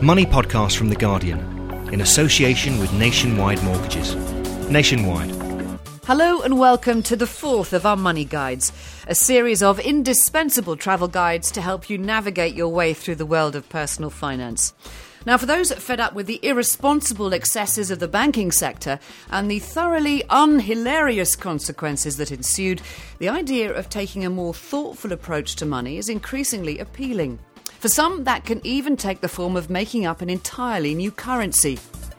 Money podcast from The Guardian, in association with Nationwide Mortgages. Nationwide. Hello and welcome to the fourth of our Money Guides, a series of indispensable travel guides to help you navigate your way through the world of personal finance. Now, for those fed up with the irresponsible excesses of the banking sector and the thoroughly unhilarious consequences that ensued, the idea of taking a more thoughtful approach to money is increasingly appealing. For some, that can even take the form of making up an entirely new currency.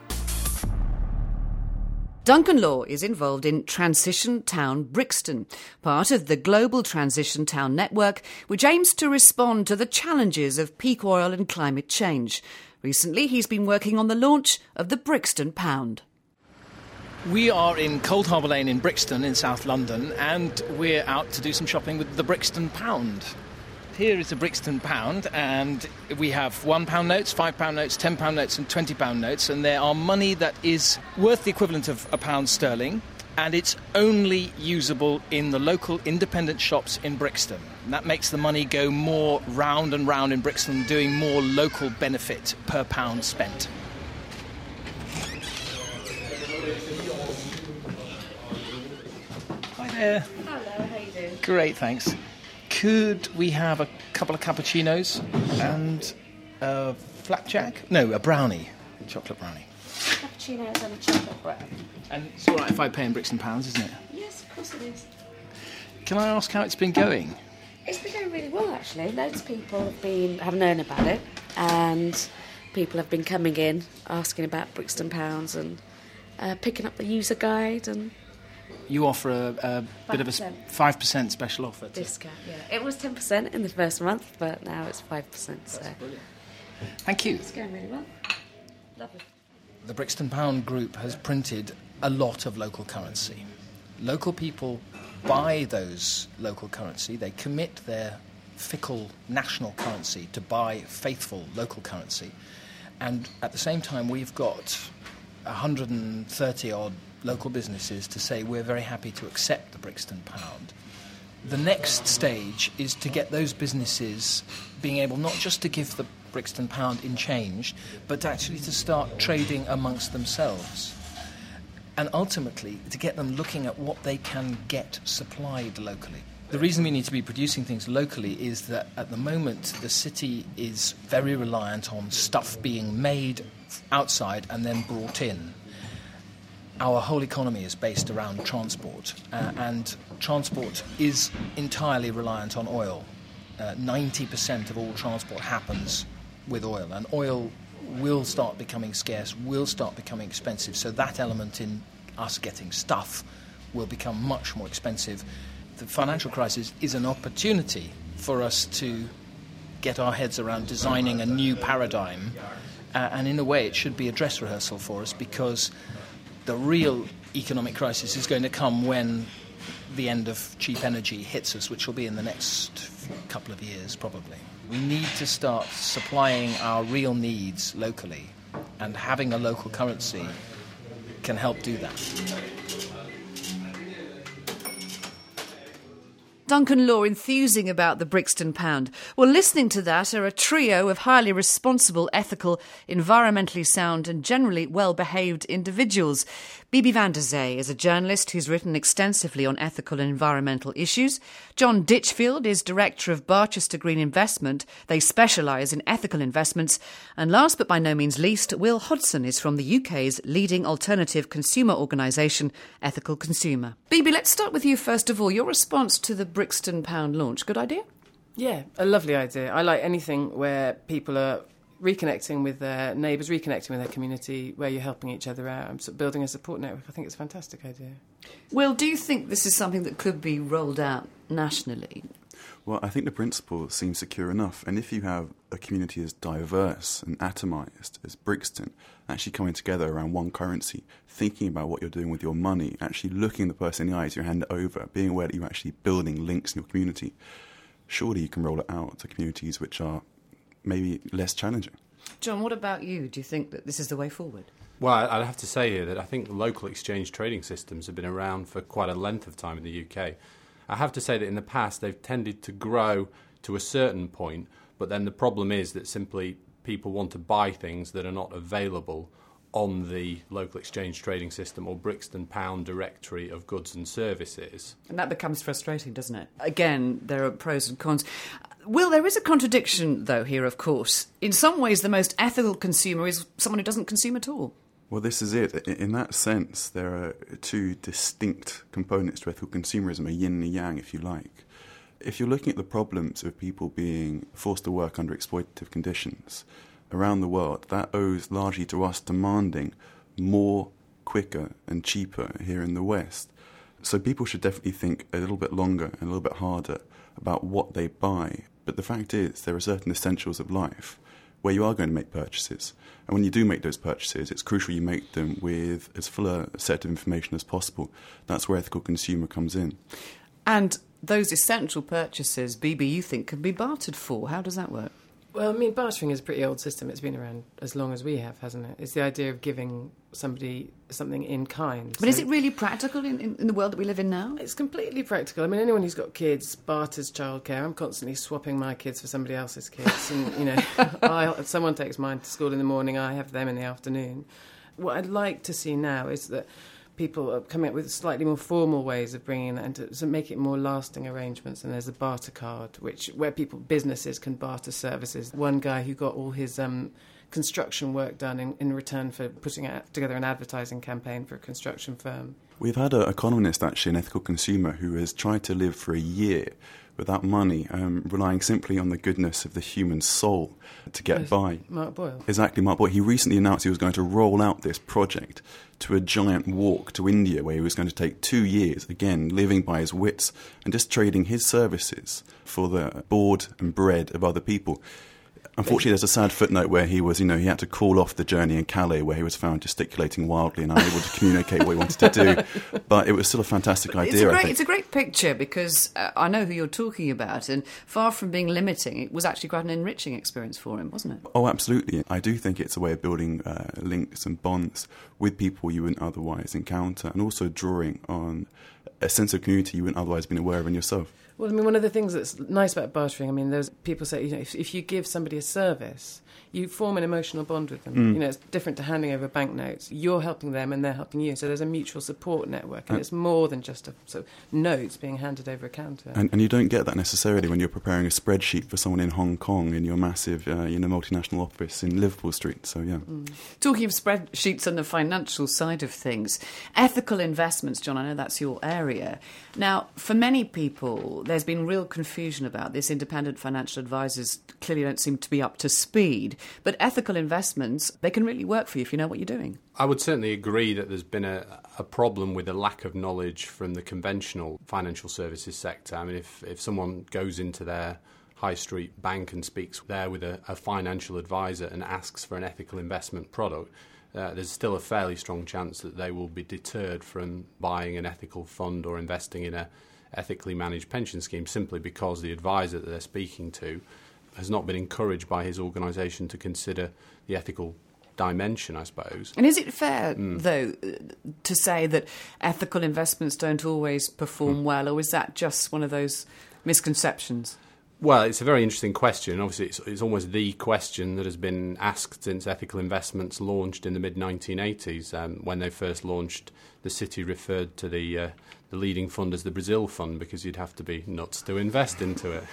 Duncan Law is involved in Transition Town Brixton, part of the global Transition Town network, which aims to respond to the challenges of peak oil and climate change. Recently, he's been working on the launch of the Brixton Pound. We are in Cold Harbour Lane in Brixton in South London, and we're out to do some shopping with the Brixton Pound. Here is a Brixton Pound, and we have £1 notes, £5 notes, £10 notes and £20 notes, and there are money that is worth the equivalent of £1 sterling, and it's only usable in the local independent shops in Brixton. And that makes the money go more round and round in Brixton, doing more local benefit per pound spent. Hi there. Hello, how you doing? Great, thanks. Could we have a couple of cappuccinos and a flapjack? No, a brownie. A chocolate brownie. Cappuccinos and a chocolate bread. And it's all right if I pay in Brixton pounds, isn't it? Yes, of course it is. Can I ask how it's been going? It's been going really well, actually. Loads of people have known about it, and people have been coming in asking about Brixton pounds and picking up the user guide and You offer a bit of a 5% special offer. discount. Yeah, it was 10% in the first month, but now it's 5%. So That's brilliant. Thank you. it's going really well. Lovely. The Brixton Pound Group has printed a lot of local currency. Local people buy those local currency. They commit their fickle national currency to buy faithful local currency. And at the same time, we've got 130-odd local businesses to say we're very happy to accept the Brixton Pound. The next stage is to get those businesses being able not just to give the Brixton Pound in change, but actually to start trading amongst themselves. And ultimately, to get them looking at what they can get supplied locally. The reason we need to be producing things locally is that at the moment the city is very reliant on stuff being made outside and then brought in. Our whole economy is based around transport, and transport is entirely reliant on oil. 90% of all transport happens with oil, and oil will start becoming scarce, will start becoming expensive, so that element in us getting stuff will become much more expensive. The financial crisis is an opportunity for us to get our heads around designing a new paradigm, and in a way it should be a dress rehearsal for us, because the real economic crisis is going to come when the end of cheap energy hits us, which will be in the next couple of years, probably. We need to start supplying our real needs locally, and having a local currency can help do that. Duncan Law enthusing about the Brixton Pound. Well, listening to that are a trio of highly responsible, ethical, environmentally sound and generally well-behaved individuals. Bibi van der Zee is a journalist who's written extensively on ethical and environmental issues. John Ditchfield is director of Barchester Green Investment. They specialise in ethical investments. And last but by no means least, Will Hodson is from the UK's leading alternative consumer organisation, Ethical Consumer. Bibi, let's start with you first of all. Your response to the Brixton Pound launch, good idea? Yeah, a lovely idea. I like anything where people are reconnecting with their neighbours, reconnecting with their community, where you're helping each other out and sort of building a support network. I think it's a fantastic idea. Will, do you think this is something that could be rolled out nationally? Well, I think the principle seems secure enough. And if you have a community as diverse and atomised as Brixton, actually coming together around one currency, thinking about what you're doing with your money, actually looking the person in the eyes, you hand it over, being aware that you're actually building links in your community, surely you can roll it out to communities which are maybe less challenging. John, what about you? Do you think that this is the way forward? Well, I'd have to say here that I think local exchange trading systems have been around for quite a length of time in the UK. I have to say that in the past they've tended to grow to a certain point, but then the problem is that simply people want to buy things that are not available on the local exchange trading system or Brixton Pound directory of goods and services. And that becomes frustrating, doesn't it? Again, there are pros and cons. Will, there is a contradiction, though, here, of course. In some ways, the most ethical consumer is someone who doesn't consume at all. Well, this is it. In that sense, there are two distinct components to ethical consumerism, a yin and a yang, if you like. If you're looking at the problems of people being forced to work under exploitative conditions around the world, that owes largely to us demanding more, quicker and cheaper here in the West. So people should definitely think a little bit longer and a little bit harder about what they buy. But the fact is, there are certain essentials of life where you are going to make purchases. And when you do make those purchases, it's crucial you make them with as full a set of information as possible. That's where ethical consumer comes in. And those essential purchases, BB, you think, can be bartered for. How does that work? Well, I mean, bartering is a pretty old system. It's been around as long as we have, hasn't it? It's the idea of giving somebody something in kind. But is it really practical in the world that we live in now? It's completely practical. I mean, anyone who's got kids barters childcare. I'm constantly swapping my kids for somebody else's kids. And, you know, someone takes mine to school in the morning, I have them in the afternoon. What I'd like to see now is that people are coming up with slightly more formal ways of bringing that and to make it more lasting arrangements. And there's a barter card, where businesses can barter services. One guy who got all his construction work done in return for putting together an advertising campaign for a construction firm. We've had an economist, actually, an ethical consumer, who has tried to live for a year without money, relying simply on the goodness of the human soul to get by. Mark Boyle. Exactly, Mark Boyle. He recently announced he was going to roll out this project to a giant walk to India, where he was going to take 2 years, again, living by his wits and just trading his services for the board and bread of other people. Unfortunately, there's a sad footnote where he had to call off the journey in Calais, where he was found gesticulating wildly and unable to communicate what he wanted to do. But it was still a fantastic idea, I think. It's a great picture because I know who you're talking about, and far from being limiting, it was actually quite an enriching experience for him, wasn't it? Oh, absolutely. I do think it's a way of building links and bonds with people you wouldn't otherwise encounter, and also drawing on a sense of community you wouldn't otherwise have been aware of in yourself. Well, I mean, one of the things that's nice about bartering, I mean, there's people say, if you give somebody a service, you form an emotional bond with them. It's different to handing over banknotes. You're helping them and they're helping you. So there's a mutual support network, and it's more than just notes being handed over a counter. And you don't get that necessarily when you're preparing a spreadsheet for someone in Hong Kong in your massive multinational office in Liverpool Street. So, yeah. Talking of spreadsheets on the financial side of things, ethical investments, John, I know that's your area. Now, for many people, there's been real confusion about this. Independent financial advisors clearly don't seem to be up to speed. But ethical investments, they can really work for you if you know what you're doing. I would certainly agree that there's been a problem with the lack of knowledge from the conventional financial services sector. I mean, if someone goes into their high street bank and speaks there with a financial advisor and asks for an ethical investment product, there's still a fairly strong chance that they will be deterred from buying an ethical fund or investing in a ethically managed pension scheme simply because the advisor that they're speaking to has not been encouraged by his organisation to consider the ethical dimension, I suppose. And is it fair, though, to say that ethical investments don't always perform well, or is that just one of those misconceptions? Well, it's a very interesting question. Obviously, it's almost the question that has been asked since ethical investments launched in the mid-1980s. When they first launched, the City referred to the leading fund as the Brazil Fund because you'd have to be nuts to invest into it.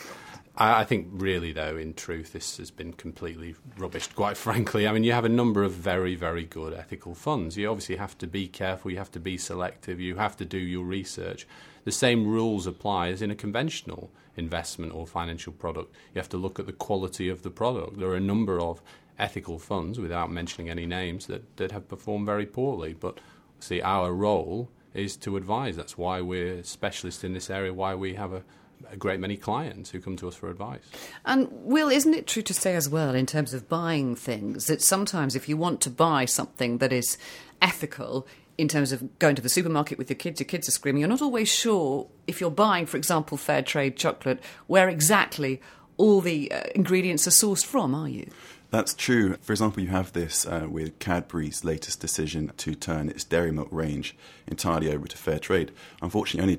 I think really, though, in truth, this has been completely rubbished, quite frankly. I mean, you have a number of very, very good ethical funds. You obviously have to be careful, you have to be selective, you have to do your research. The same rules apply as in a conventional investment or financial product. You have to look at the quality of the product. There are a number of ethical funds, without mentioning any names, that have performed very poorly. But, see, our role is to advise. That's why we're specialists in this area, why we have a great many clients who come to us for advice. And, Will, isn't it true to say as well, in terms of buying things, that sometimes if you want to buy something that is ethical, in terms of going to the supermarket with your kids are screaming, you're not always sure if you're buying, for example, fair trade chocolate, where exactly all the ingredients are sourced from, are you? That's true. For example, you have this with Cadbury's latest decision to turn its dairy milk range entirely over to fair trade. Unfortunately, only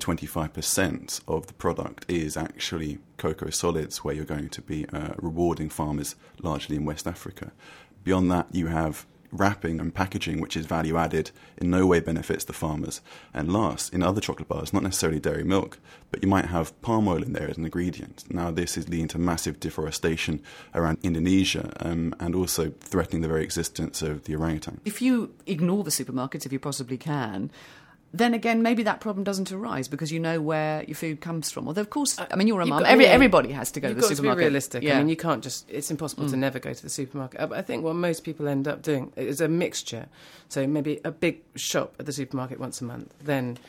25% of the product is actually cocoa solids, where you're going to be rewarding farmers largely in West Africa. Beyond that, you have wrapping and packaging, which is value added, in no way benefits the farmers. And last, in other chocolate bars, not necessarily dairy milk, but you might have palm oil in there as an ingredient. Now, this is leading to massive deforestation around Indonesia and also threatening the very existence of the orangutan. If you ignore the supermarkets, if you possibly can, then again, maybe that problem doesn't arise because you know where your food comes from. Although, of course, I mean, you're a mum. Everybody has to go to the supermarket. You've got to be realistic. Yeah. I mean, you can't just... It's impossible to never go to the supermarket. I think what most people end up doing is a mixture. So maybe a big shop at the supermarket once a month. Then,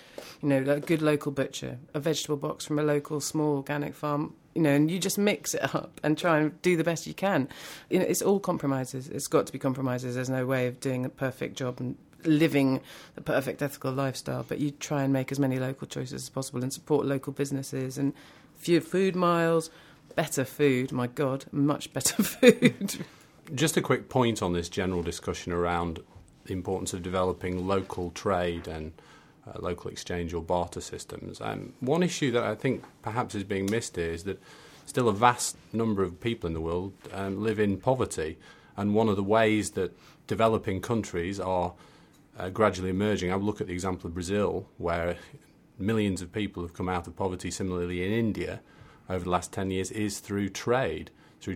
a good local butcher, a vegetable box from a local small organic farm, and you just mix it up and try and do the best you can. It's all compromises. It's got to be compromises. There's no way of doing a perfect job and living the perfect ethical lifestyle, but you try and make as many local choices as possible and support local businesses and fewer food miles, better food, my God, much better food. Just a quick point on this general discussion around the importance of developing local trade and local exchange or barter systems. One issue that I think perhaps is being missed here is that still a vast number of people in the world live in poverty, and one of the ways that developing countries are gradually emerging. I would look at the example of Brazil, where millions of people have come out of poverty. Similarly in India, over the last 10 years, is through trade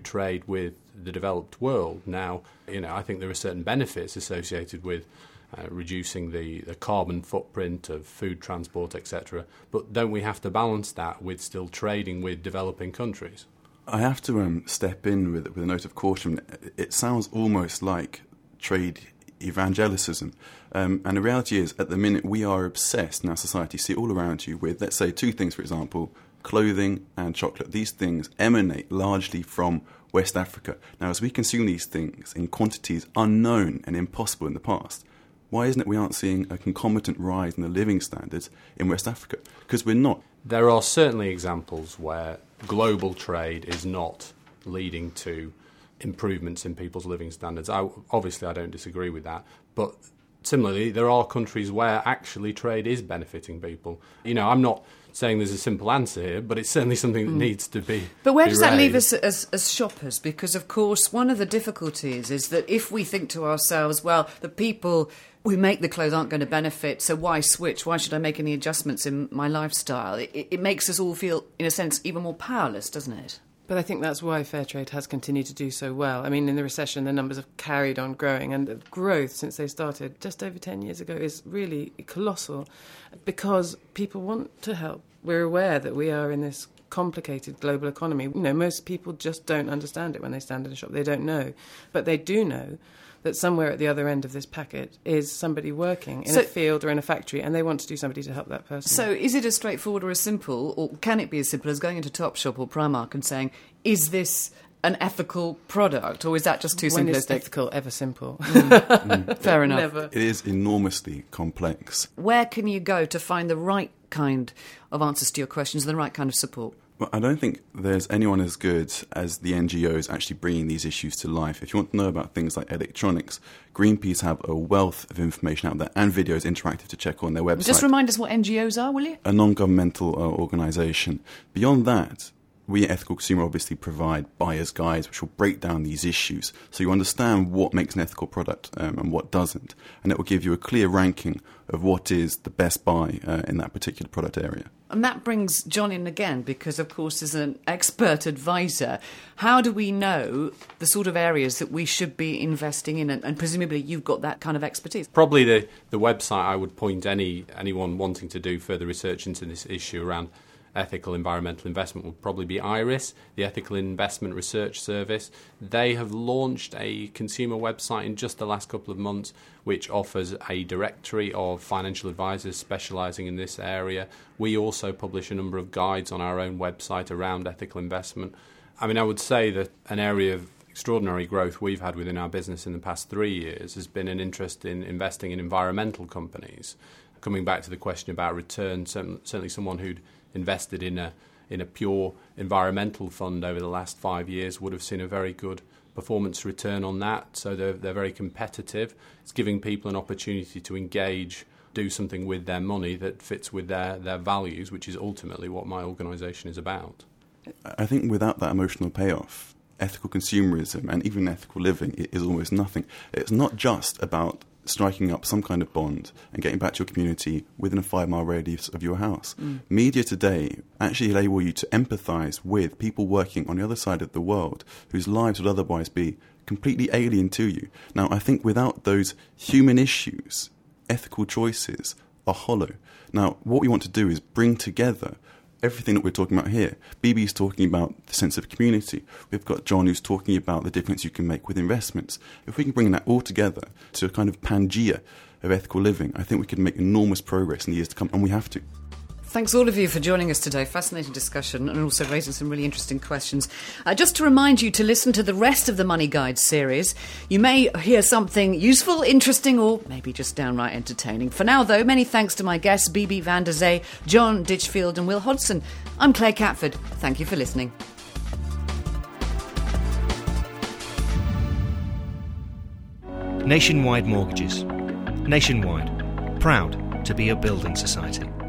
with the developed world. Now, I think there are certain benefits associated with reducing the carbon footprint of food transport, etc. But don't we have to balance that with still trading with developing countries? I have to step in with a note of caution. It sounds almost like trade evangelicism. And the reality is, at the minute, we are obsessed in our society, see all around you, with, let's say, two things, for example, clothing and chocolate. These things emanate largely from West Africa. Now, as we consume these things in quantities unknown and impossible in the past, why isn't it we aren't seeing a concomitant rise in the living standards in West Africa? Because we're not. There are certainly examples where global trade is not leading to improvements in people's living standards. Obviously, I don't disagree with that. But similarly, there are countries where actually trade is benefiting people. I'm not saying there's a simple answer here, but it's certainly something that needs to be. But where does that leave raised. us as shoppers? Because, of course, one of the difficulties is that if we think to ourselves, well, the people who make the clothes aren't going to benefit, so why switch? Why should I make any adjustments in my lifestyle? It makes us all feel, in a sense, even more powerless, doesn't it? But I think that's why fair trade has continued to do so well. I mean, in the recession, the numbers have carried on growing, and the growth since they started just over 10 years ago is really colossal because people want to help. We're aware that we are in this complicated global economy. Most people just don't understand it when they stand in a shop. They don't know. But they do know that somewhere at the other end of this packet is somebody working in a field or in a factory, and they want to do somebody to help that person. So is it as straightforward or as simple, or can it be as simple as going into Topshop or Primark and saying, is this an ethical product, or is that just too simplistic? When is ethical ever simple? Fair enough. Never. It is enormously complex. Where can you go to find the right kind of answers to your questions, the right kind of support? Well, I don't think there's anyone as good as the NGOs actually bringing these issues to life. If you want to know about things like electronics, Greenpeace have a wealth of information out there and videos interactive to check on their website. Just remind us what NGOs are, will you? A non-governmental organisation. Beyond that, we at Ethical Consumer obviously provide buyer's guides which will break down these issues so you understand what makes an ethical product and what doesn't. And it will give you a clear ranking of what is the best buy in that particular product area. And that brings John in again because, of course, as an expert advisor, how do we know the sort of areas that we should be investing in? And presumably you've got that kind of expertise. Probably the website I would point anyone wanting to do further research into this issue around ethical environmental investment would probably be IRIS, the Ethical Investment Research Service. They have launched a consumer website in just the last couple of months which offers a directory of financial advisors specialising in this area. We also publish a number of guides on our own website around ethical investment. I mean, I would say that an area of extraordinary growth we've had within our business in the past 3 years has been an interest in investing in environmental companies. Coming back to the question about return, certainly someone who'd invested in a pure environmental fund over the last 5 years would have seen a very good performance return on that, so they're very competitive. It's giving people an opportunity to engage, do something with their money that fits with their values, which is ultimately what my organisation is about. I think without that emotional payoff, ethical consumerism and even ethical living is almost nothing. It's not just about striking up some kind of bond and getting back to your community within a 5-mile radius of your house. Media today actually enable you to empathise with people working on the other side of the world whose lives would otherwise be completely alien to you. Now, I think without those human issues, ethical choices are hollow. Now, what we want to do is bring together everything that we're talking about here. BB's talking about the sense of community. We've got John who's talking about the difference you can make with investments. If we can bring that all together to a kind of Pangea of ethical living, I think we can make enormous progress in the years to come, and we have to. Thanks all of you for joining us today. Fascinating discussion and also raising some really interesting questions. Just to remind you to listen to the rest of the Money Guide series. You may hear something useful, interesting, or maybe just downright entertaining. For now, though, many thanks to my guests, Bibi van der Zee, John Ditchfield and Will Hodson. I'm Claire Catford. Thank you for listening. Nationwide Mortgages. Nationwide. Proud to be a building society.